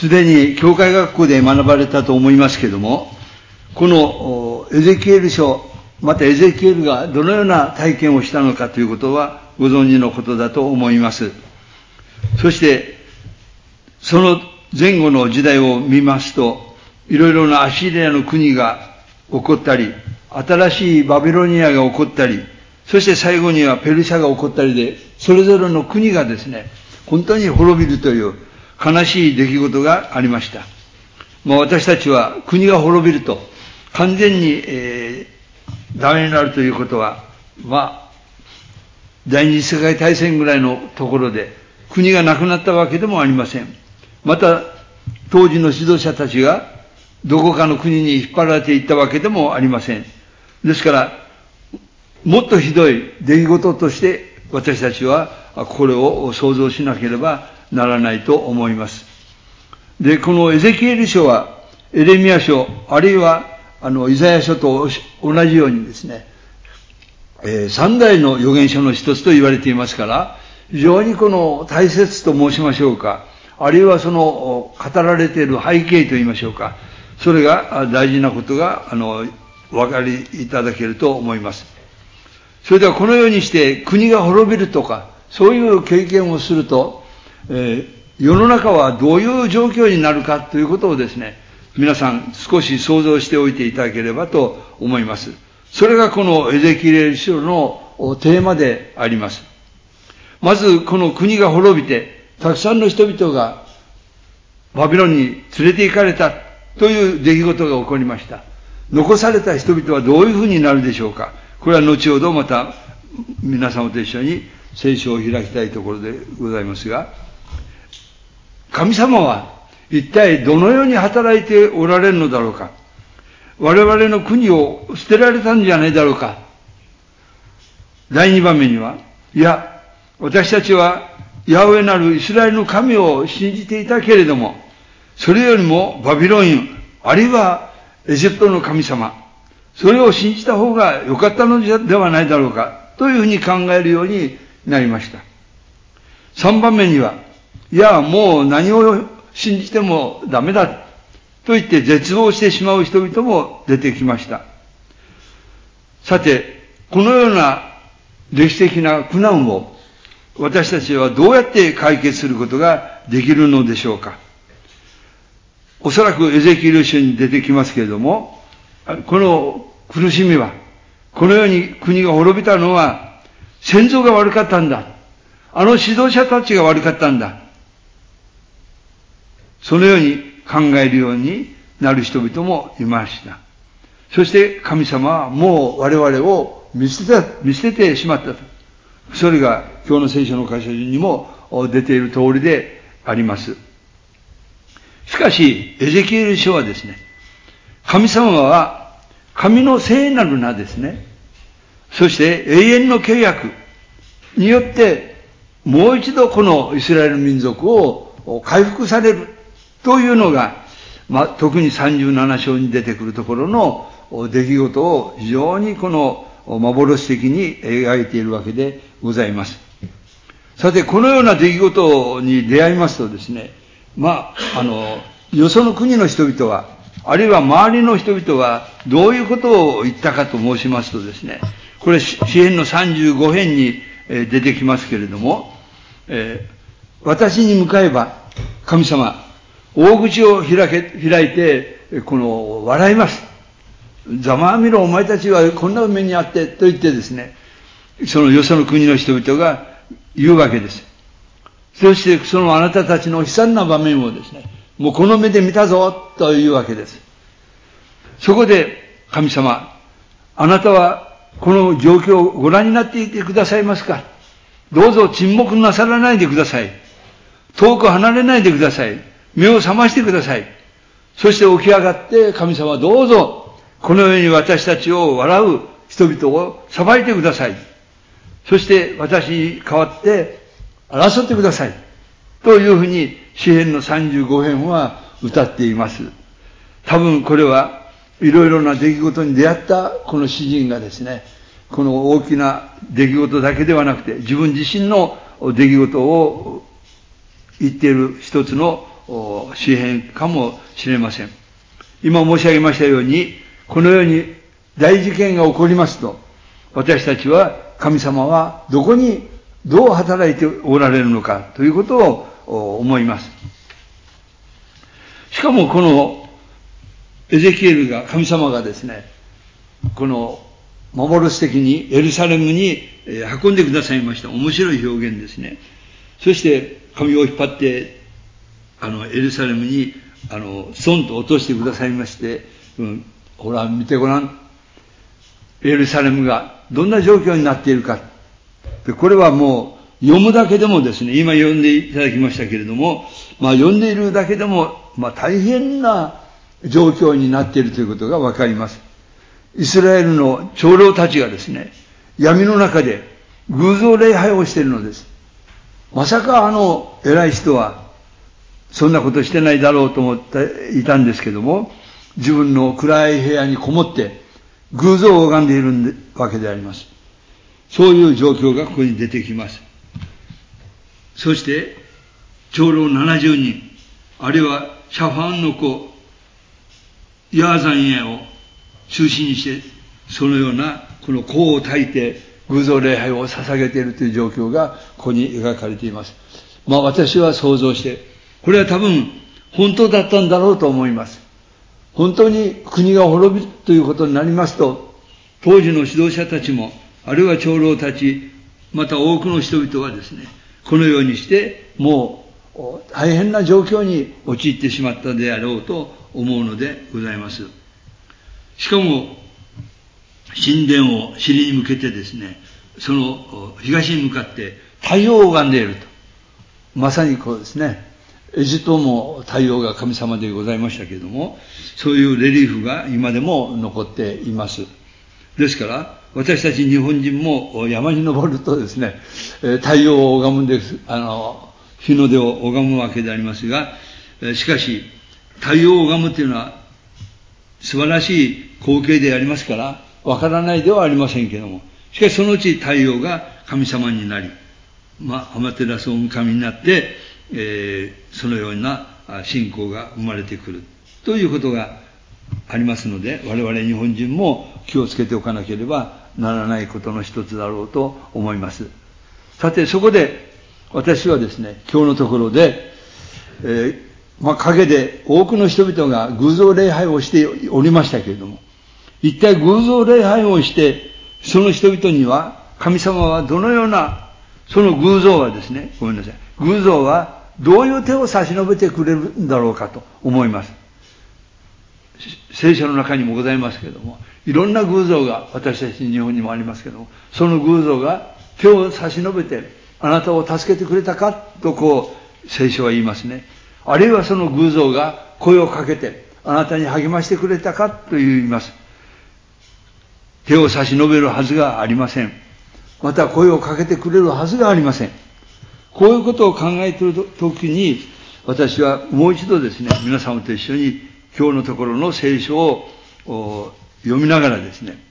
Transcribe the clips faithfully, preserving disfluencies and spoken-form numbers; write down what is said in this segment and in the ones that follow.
すでに教会学校で学ばれたと思いますけれども、このエゼキエル書、またエゼキエルがどのような体験をしたのかということはご存知のことだと思います。そして、その前後の時代を見ますと、いろいろなアシリアの国が起こったり、新しいバビロニアが起こったり、そして最後にはペルシャが起こったりで、それぞれの国がですね、本当に滅びるという悲しい出来事がありました。まあ、私たちは国が滅びると、完全に、えー、ダメになるということは、まあ、第二次世界大戦ぐらいのところで、国がなくなったわけでもありません。また、当時の指導者たちが、どこかの国に引っ張られていったわけでもありません。ですから、もっとひどい出来事として、私たちはこれを想像しなければならないと思います。で、このエゼキエル書は、エレミヤ書、あるいは、あの、イザヤ書と同じようにですね、えー、三代の預言書の一つと言われていますから、非常にこの大切と申しましょうか、あるいはその語られている背景と言いましょうか、それが大事なことが、あの、お分かりいただけると思います。それではこのようにして国が滅びるとか、そういう経験をすると、えー、世の中はどういう状況になるかということをですね、皆さん少し想像しておいていただければと思います。それがこのエゼキエル書のテーマであります。まずこの国が滅びて、たくさんの人々がバビロンに連れて行かれたという出来事が起こりました。残された人々はどういうふうになるでしょうか。これは後ほどまた皆様と一緒に聖書を開きたいところでございますが、神様は一体どのように働いておられるのだろうか。我々の国を捨てられたんじゃないだろうか。第二番目には、いや、私たちはヤハウェなるイスラエルの神を信じていたけれども、それよりもバビロン、あるいはエジプトの神様、それを信じた方が良かったのではないだろうか、というふうに考えるようになりました。三番目には、いや、もう何を信じてもダメだ、と言って絶望してしまう人々も出てきました。さて、このような歴史的な苦難を私たちはどうやって解決することができるのでしょうか。おそらくエゼキエル書に出てきますけれども、この苦しみは、このように国が滅びたのは先祖が悪かったんだ。あの指導者たちが悪かったんだ。そのように考えるようになる人々もいました。そして神様はもう我々を見捨てた、見捨ててしまったと。それが今日の聖書の箇所にも出ている通りであります。しかし、エゼキエル書はですね、神様は神の聖なる名ですね。そして永遠の契約によってもう一度このイスラエル民族を回復されるというのが、まあ、特にさんじゅうなな章に出てくるところの出来事を非常にこの幻的に描いているわけでございます。さて、このような出来事に出会いますとですね、まあ、あの、よその国の人々は、あるいは周りの人々はどういうことを言ったかと申しますとですね、これ詩編のさんじゅうご編に出てきますけれども、えー、私に向かえば神様、大口を開け、開いて、この、笑います。ざまあみろ、お前たちはこんな目にあって、と言ってですね、そのよその国の人々が言うわけです。そしてそのあなたたちの悲惨な場面をですね、もうこの目で見たぞ、というわけです。そこで、神様、あなたはこの状況をご覧になっていてくださいますか？どうぞ沈黙なさらないでください。遠く離れないでください。目を覚ましてください。そして起き上がって神様どうぞこのように私たちを笑う人々を裁いてください。そして私に代わって争ってください。というふうに詩編のさんじゅうご編は歌っています。多分これはいろいろな出来事に出会ったこの詩人がですね、この大きな出来事だけではなくて自分自身の出来事を言っている一つの詩編かもしれません。今申し上げましたように、このように大事件が起こりますと、私たちは神様はどこにどう働いておられるのかということを思います。しかもこのエゼキエルが、神様がですね、この幻的にエルサレムに運んでくださいました。面白い表現ですね。そして神を引っ張って、あの、エルサレムに、あの、ストンと落としてくださいまして、うん、ほら、見てごらん。エルサレムがどんな状況になっているか。で、これはもう、読むだけでもですね、今読んでいただきましたけれども、まあ読んでいるだけでも、まあ大変な状況になっているということがわかります。イスラエルの長老たちがですね、闇の中で偶像礼拝をしているのです。まさかあの偉い人はそんなことしてないだろうと思っていたんですけども、自分の暗い部屋にこもって偶像を拝んでいるわけであります。そういう状況がここに出てきます。そして長老ななじゅうにん、あるいはシャファンの子ヤーザンヤを中心にして、そのようなこの香を焚いて偶像礼拝を捧げているという状況がここに描かれています。まあ私は想像して、これは多分本当だったんだろうと思います。本当に国が滅びるということになりますと、当時の指導者たちも、あるいは長老たち、また多くの人々はですね、このようにしてもう大変な状況に陥ってしまったであろうと思うのでございます。しかも神殿を尻に向けてですね、その東に向かって太陽を拝んでいると。まさにこうですね、エジプトも太陽が神様でございましたけれども、そういうレリーフが今でも残っています。ですから私たち日本人も山に登るとですね、太陽を拝むんです、あの日の出を拝むわけでありますが、しかし太陽を拝むというのは素晴らしい光景でありますから、わからないではありませんけれども、しかしそのうち太陽が神様になり、まあ、アマテラスオオ神になって、えー、そのような信仰が生まれてくるということがありますので、我々日本人も気をつけておかなければならないことの一つだろうと思います。さて、そこで私はですね、今日のところで、えーまあ、陰で多くの人々が偶像礼拝をしておりましたけれども、一体偶像礼拝をしてその人々には神様はどのような、その偶像はですね、ごめんなさい、偶像はどういう手を差し伸べてくれるんだろうかと思います。聖書の中にもございますけれども、いろんな偶像が私たち日本にもありますけれども、その偶像が手を差し伸べてあなたを助けてくれたかとこう聖書は言いますね。あるいはその偶像が声をかけてあなたに励ましてくれたかと言います。手を差し伸べるはずがありません。また声をかけてくれるはずがありません。こういうことを考えているときに、私はもう一度ですね、皆様と一緒に今日のところの聖書を読みながらですね、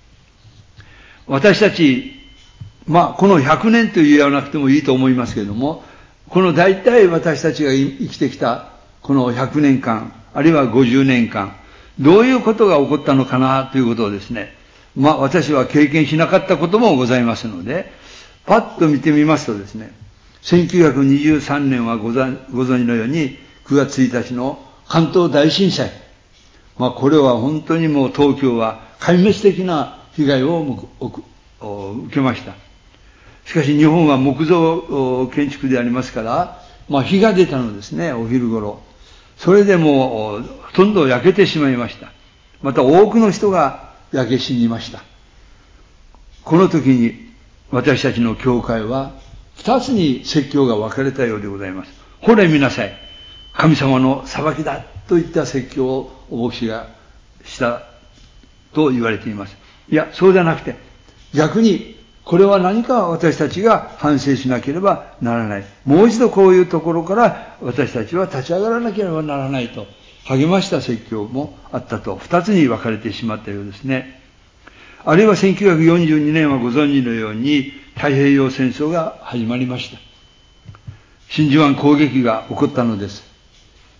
私たち、まあこのひゃくねんと言わなくてもいいと思いますけれども、この大体私たちが生きてきたこのひゃくねんかん、あるいはごじゅうねんかん、どういうことが起こったのかなということをですね、まあ私は経験しなかったこともございますので、パッと見てみますとですね、せんきゅうひゃくにじゅうさんねんはご存知のようにくがつついたちの関東大震災。まあこれは本当にもう東京は壊滅的な被害を受けました。しかし日本は木造建築でありますから、まあ火が出たのですね、お昼頃。それでもうほとんど焼けてしまいました。また多くの人が焼け死にました。この時に私たちの教会は二つに説教が分かれたようでございます。ほれ見なさい。神様の裁きだといった説教をお牧師がしたと言われています。いや、そうじゃなくて、逆にこれは何か私たちが反省しなければならない。もう一度こういうところから私たちは立ち上がらなければならないと励ました説教もあったと、二つに分かれてしまったようですね。あるいはせんきゅうひゃくよんじゅうにねんはご存知のように太平洋戦争が始まりました。真珠湾攻撃が起こったのです。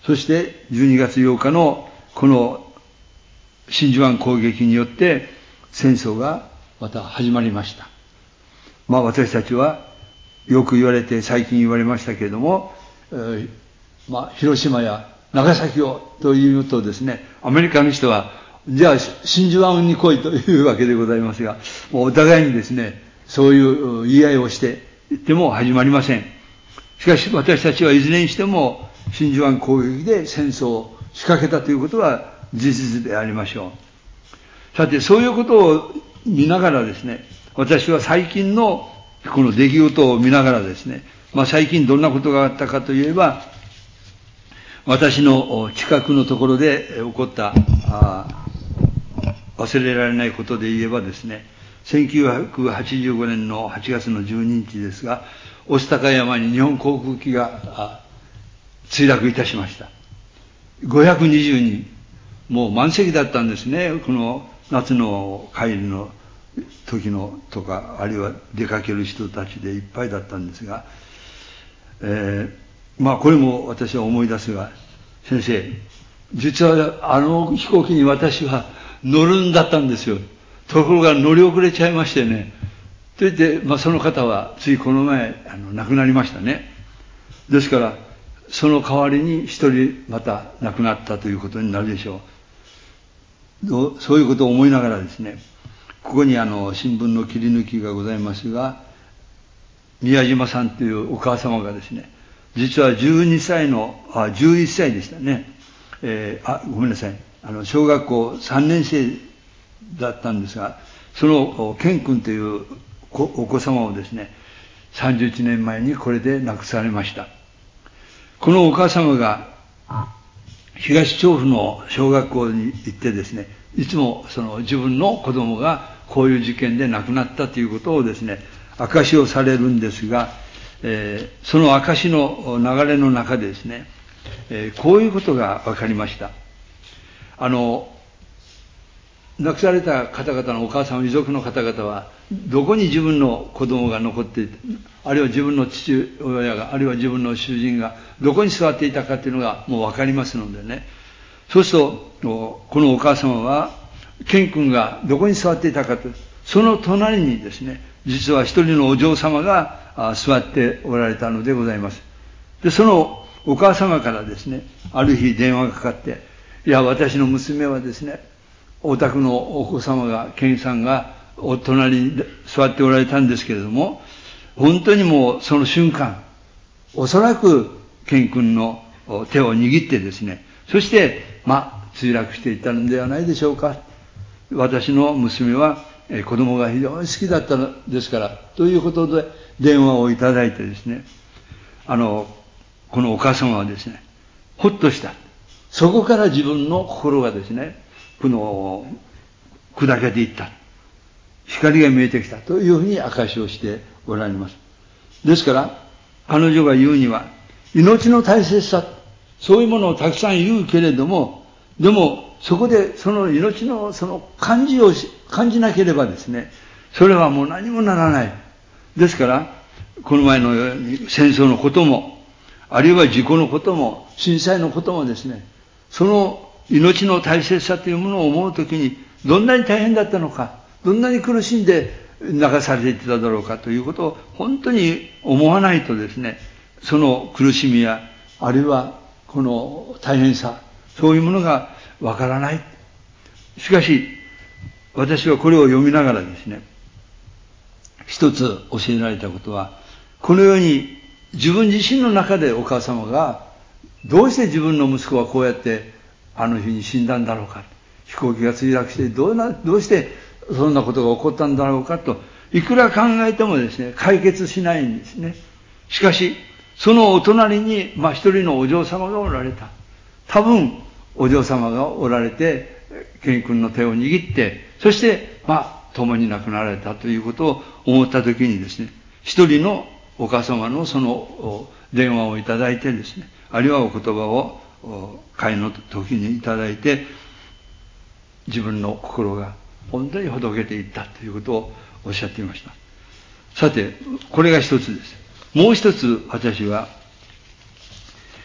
そしてじゅうにがつようかのこの真珠湾攻撃によって戦争がまた始まりました。まあ私たちはよく言われて最近言われましたけれども、えー、まあ広島や長崎をというとですね、アメリカの人はじゃあ真珠湾に来いというわけでございますが、もうお互いにですね、そういう言い合いをしていっても始まりません。しかし私たちはいずれにしても真珠湾攻撃で戦争を仕掛けたということは事実でありましょう。さてそういうことを見ながらですね、私は最近のこの出来事を見ながらですね、まあ最近どんなことがあったかといえば、私の近くのところで起こったあ忘れられないことで言えばですね、せんきゅうひゃくはちじゅうごねんのはちがつのじゅうににちですが、御巣鷹山に日本航空機が墜落いたしました。ごひゃくにじゅうにん、もう満席だったんですね。この夏の帰りの時のとか、あるいは出かける人たちでいっぱいだったんですが、えー、まあこれも私は思い出すが、先生、実はあの飛行機に私は乗るんだったんですよ。ところが乗り遅れちゃいましてね。と言って、まあその方はついこの前あの亡くなりましたね。ですから、その代わりに一人また亡くなったということになるでしょう。そういうことを思いながらですね、ここにあの新聞の切り抜きがございますが、宮島さんというお母様がですね、実はじゅうにさいの、あ、じゅういっさいでしたね。えー、あ、ごめんなさい。あの、小学校さんねん生だったんですが、その、健君というお子様をですね、さんじゅういちねんまえにこれで亡くされました。このお母様が、東調布の小学校に行ってですね、いつもその自分の子供がこういう事件で亡くなったということをですね、証しをされるんですが、えー、その証の流れの中でですね、えー、こういうことが分かりました。あの、亡くされた方々のお母さん、遺族の方々は、どこに自分の子供が残っていて、あるいは自分の父親が、あるいは自分の主人が、どこに座っていたかというのがもう分かりますのでね。そうすると、このお母様は、健君がどこに座っていたかと、その隣にですね、実は一人のお嬢様が座っておられたのでございます。で、そのお母様からですね、ある日電話がかかって、いや、私の娘はですね、お宅のお子様が、健さんがお隣に座っておられたんですけれども、本当にもうその瞬間、おそらく健君の手を握ってですね、そして、まあ、墜落していったのではないでしょうか。私の娘は子供が非常に好きだったのですから、ということで電話をいただいてですね、あの、このお母様はですね、ほっとした。そこから自分の心がですね、この、砕けていった。光が見えてきたというふうに証しをしておられます。ですから、彼女が言うには、命の大切さ、そういうものをたくさん言うけれども、でも、そこでその命のその感じを感じなければですね、それはもう何もならない。ですから、この前のように戦争のことも、あるいは事故のことも、震災のこともですね、その命の大切さというものを思うときに、どんなに大変だったのか、どんなに苦しんで流されていってただろうかということを本当に思わないとですね、その苦しみや、あるいはこの大変さ、そういうものがわからない。しかし、私はこれを読みながらですね、一つ教えられたことは、このように自分自身の中でお母様が、どうして自分の息子はこうやってあの日に死んだんだろうか。飛行機が墜落してどうな、どうしてそんなことが起こったんだろうかと、いくら考えてもですね、解決しないんですね。しかし、そのお隣に、まあ一人のお嬢様がおられた。多分、お嬢様がおられて、健君の手を握って、そして、まあ、共に亡くなられたということを思ったときにですね、一人のお母様のその電話をいただいてですね、あるいはお言葉を会の時にいただいて、自分の心が本当にほどけていったということをおっしゃっていました。さて、これが一つです。もう一つ私は、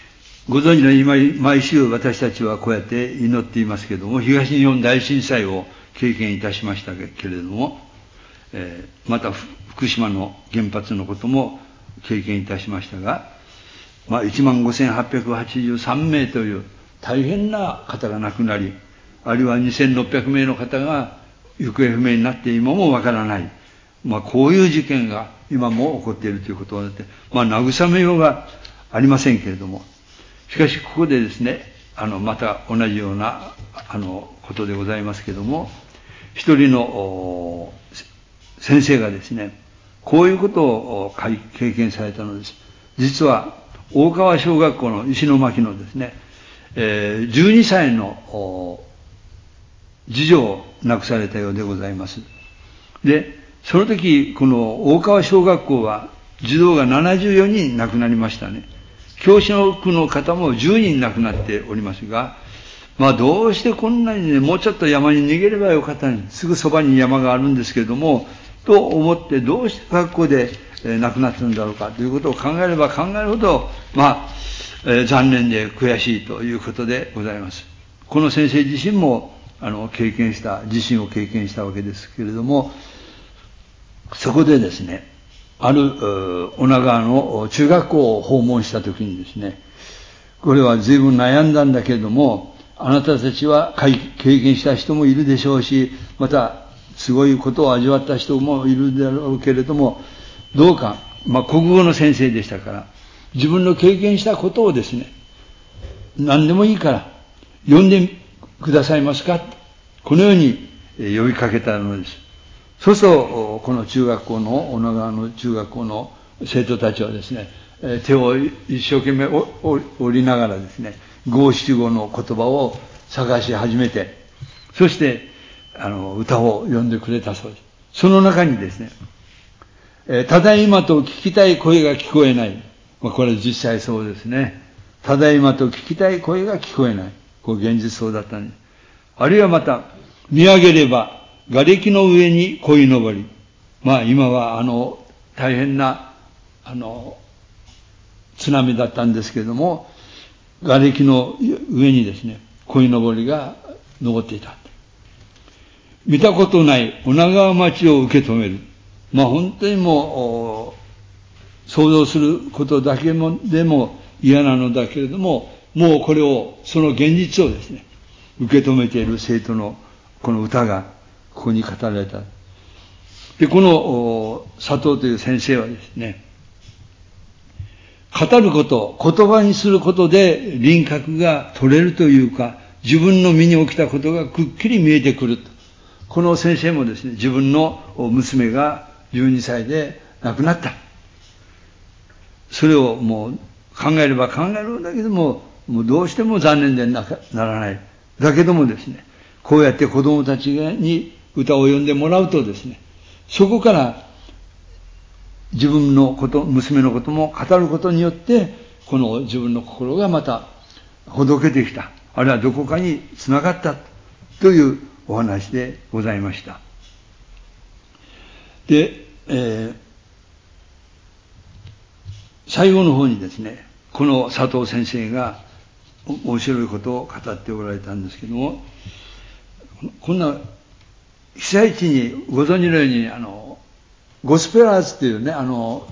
ご存知の今、毎週私たちはこうやって祈っていますけれども、東日本大震災を経験いたしましたけれども、えー、また福島の原発のことも経験いたしましたが、まあ、いちまんごせんはっぴゃくはちじゅうさんめいという大変な方が亡くなり、あるいはにせんろっぴゃくめいの方が行方不明になって今もわからない。まあ、こういう事件が今も起こっているということになって、まあ、慰めようがありませんけれども、しかしここでですね、あの、また同じような、あの、ことでございますけれども、一人の先生がですね、こういうことを経験されたのです。実は、大川小学校の石巻のですね、えー、じゅうにさいの次女を亡くされたようでございます。で、その時、この大川小学校は児童がななじゅうよにん亡くなりましたね。教師の方もじゅうにん亡くなっておりますが、まあどうしてこんなにね、もうちょっと山に逃げればよかったのに、すぐそばに山があるんですけれども、と思ってどうして学校で、えー、亡くなったんだろうかということを考えれば考えるほど、まあ、えー、残念で悔しいということでございます。この先生自身も、あの、経験した、自身を経験したわけですけれども、そこでですね、ある、女川の中学校を訪問したときにですね、これは随分悩んだんだけれども、あなたたちは経験した人もいるでしょうし、また、すごいことを味わった人もいるだろうけれども、どうか、まあ、国語の先生でしたから、自分の経験したことをですね、何でもいいから、読んでくださいますか、このように呼びかけたのです。そうすると、この中学校の、女川の中学校の生徒たちはですね、手を一生懸命折りながらですね、五七五の言葉を探し始めて、そして、あの、歌を読んでくれたそうです。その中にですね、ただいまと聞きたい声が聞こえない。まあ、これ実際そうですね。ただいまと聞きたい声が聞こえない。これ現実そうだったんです。あるいはまた、見上げれば、瓦礫の上に鯉のぼり。まあ今はあの、大変な、あの、津波だったんですけれども、瓦礫の上にですね、鯉のぼりが登っていた。見たことない女川町を受け止める。まあ本当にもう、想像することだけもでも嫌なのだけれども、もうこれを、その現実をですね、受け止めている生徒のこの歌がここに語られた。で、この佐藤という先生はですね、語ること、言葉にすることで輪郭が取れるというか、自分の身に起きたことがくっきり見えてくると。この先生もですね、自分の娘がじゅうにさいで亡くなった。それをもう考えれば考えるんだけども、もうどうしても残念でならない。だけどもですね、こうやって子供たちに歌を読んでもらうとですね、そこから自分のこと、娘のことも語ることによって、この自分の心がまたほどけてきた。あるいはどこかに繋がったというお話でございました。で、えー、最後の方にですね、この佐藤先生が面白いことを語っておられたんですけども、こんな被災地にご存知のように、あの、ゴスペラーズっていうね、あの、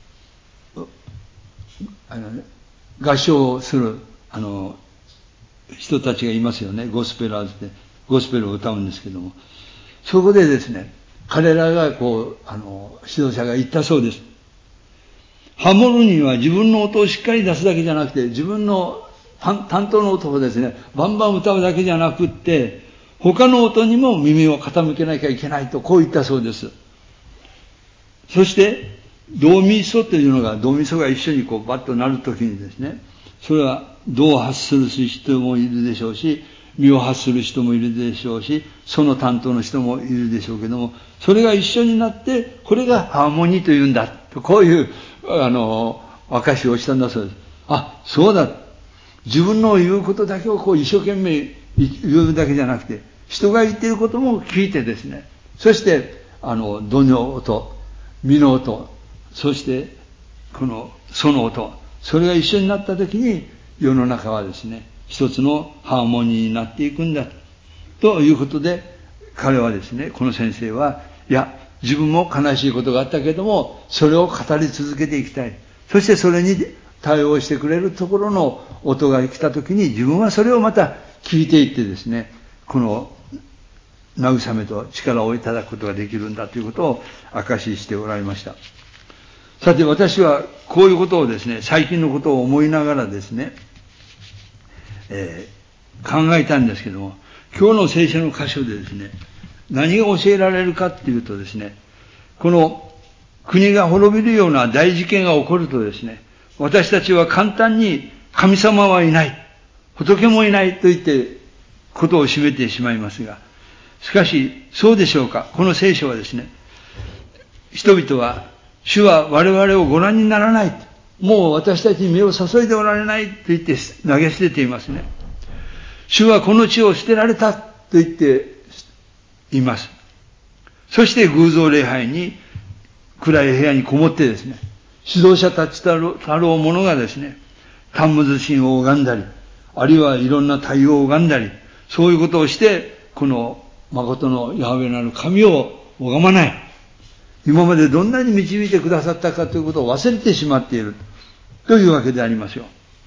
あのね、合唱をする、あの、人たちがいますよね。ゴスペラーズで、ゴスペルを歌うんですけども。そこでですね、彼らがこう、あの、指導者が言ったそうです。ハモるには自分の音をしっかり出すだけじゃなくて、自分の担当の音をですね、バンバン歌うだけじゃなくって、他の音にも耳を傾けなきゃいけないと、こう言ったそうです。そして、ドミソというのが、ドミソが一緒にこうバッと鳴るときにですね、それはドを発する人もいるでしょうし、ミを発する人もいるでしょうし、その担当の人もいるでしょうけども、それが一緒になって、これがハーモニーというんだ。こういう、あの、明かしをしたんだそうです。あ、そうだ。自分の言うことだけをこう一生懸命言うだけじゃなくて、人が言っていることも聞いてですね、そして、あの、ドの音、ミの音、そして、この、ソの音、それが一緒になったときに、 世の中はですね、一つのハーモニーになっていくんだということで、彼はですね、この先生は、いや、自分も悲しいことがあったけども、それを語り続けていきたい。そしてそれに対応してくれるところの音が来たときに、自分はそれをまた聞いていってですね、この慰めと力をいただくことができるんだということを証ししておられました。さて私はこういうことをですね、最近のことを思いながらですね、えー、考えたんですけども、今日の聖書の箇所でですね、何が教えられるかっていうとですね、この国が滅びるような大事件が起こるとですね、私たちは簡単に神様はいない、仏もいないと言ってことを締めてしまいますが、しかしそうでしょうか。この聖書はですね、人々は主は我々をご覧にならない、もう私たちに目を注いでおられないと言って投げ捨てていますね。主はこの地を捨てられたと言っています。そして偶像礼拝に暗い部屋にこもってですね、指導者たちたろう者がですね、タンムズ神を拝んだり、あるいはいろんな対応を拝んだり、そういうことをして、この誠のヤハウェなる神を拝まない。今までどんなに導いてくださったかということを忘れてしまっているというわけでありますよ。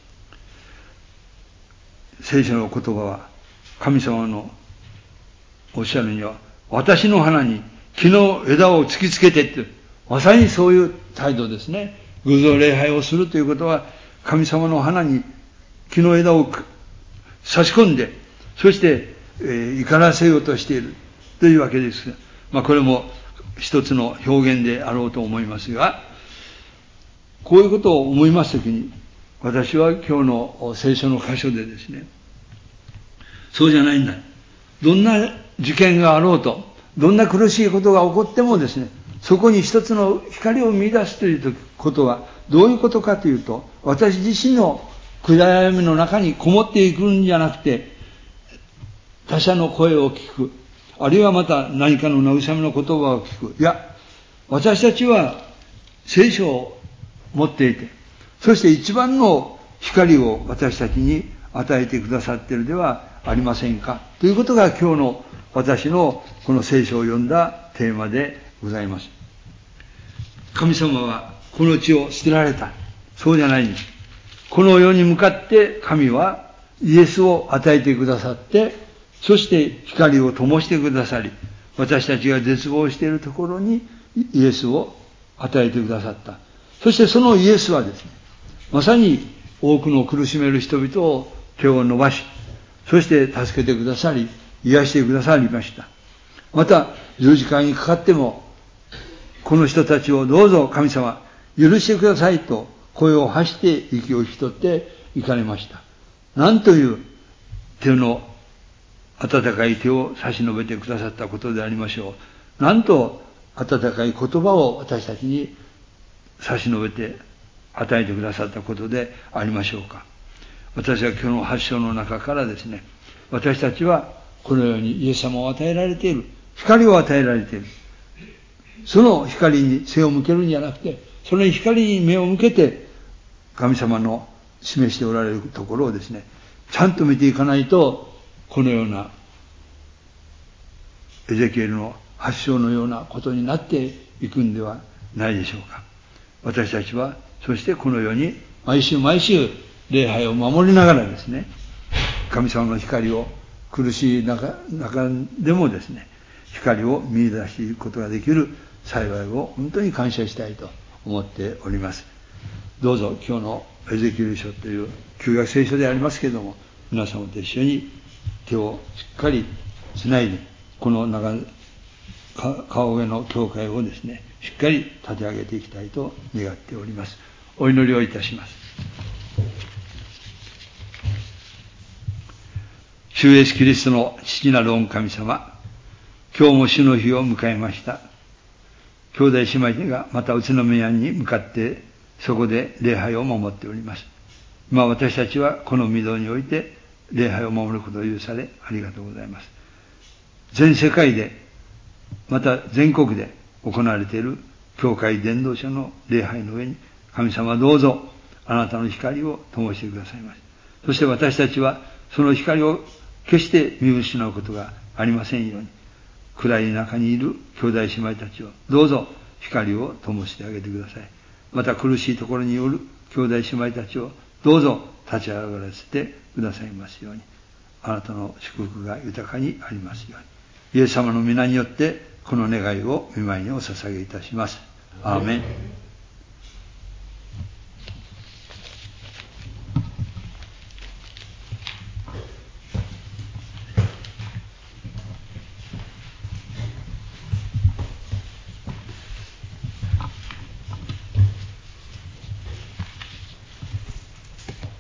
聖書の言葉は神様のおっしゃるには、私の花に木の枝を突きつけてって、まさにそういう態度ですね。偶像礼拝をするということは、神様の花に木の枝を差し込んで、そして、えー、怒らせようとしているというわけです。まあこれも一つの表現であろうと思いますが、こういうことを思いますときに、私は今日の聖書の箇所でですね、そうじゃないんだ。どんな事件があろうと、どんな苦しいことが起こってもですね、そこに一つの光を見出すということはどういうことかというと、私自身の暗闇の中にこもっていくんじゃなくて、他者の声を聞く、あるいはまた何かの慰めの言葉を聞く。いや、私たちは聖書を持っていて、そして一番の光を私たちに与えてくださっているではありませんかということが今日の私のこの聖書を読んだテーマでございます。神様はこの地を捨てられた。そうじゃないんです。この世に向かって神はイエスを与えてくださって、そして光を灯してくださり、私たちが絶望しているところにイエスを与えてくださった。そしてそのイエスはですね、まさに多くの苦しめる人々を手を伸ばし、そして助けてくださり、癒してくださりました。また十字架にかかっても、この人たちをどうぞ神様許してくださいと声を発して息を引き取って行かれました。なんという手の温かい手を差し伸べてくださったことでありましょう。なんと温かい言葉を私たちに差し伸べて与えてくださったことでありましょうか。私は今日の発祥の中からですね、私たちはこのようにイエス様を与えられている、光を与えられている。その光に背を向けるんじゃなくて、その光に目を向けて神様の示しておられるところをですね、ちゃんと見ていかないと、このようなエゼキエルの発祥のようなことになっていくんではないでしょうか。私たちはそしてこのように毎週毎週礼拝を守りながらですね、神様の光を苦しい中、中でもですね、光を見出していくことができる幸いを本当に感謝したいと思っております。どうぞ今日のエゼキエル書という旧約聖書でありますけれども、皆様と一緒に手をしっかりつないで、この長川上の教会をですね、しっかり立て上げていきたいと願っております。お祈りをいたします。主イエスキリストの父なる御神様、今日も主の日を迎えました。兄弟姉妹がまた宇都宮に向かってそこで礼拝を守っております。今私たちはこの御堂において礼拝を守ることを許されありがとうございます。全世界でまた全国で行われている教会伝道者の礼拝の上に神様どうぞあなたの光を灯してくださいます。 そして私たちはその光を決して見失うことがありませんように、暗い中にいる兄弟姉妹たちをどうぞ光を灯してあげてください。また苦しいところにおる兄弟姉妹たちをどうぞ立ち上がらせてくださいますように、あなたの祝福が豊かにありますように、イエス様の皆によってこの願いを御前にお捧げいたします。アーメン。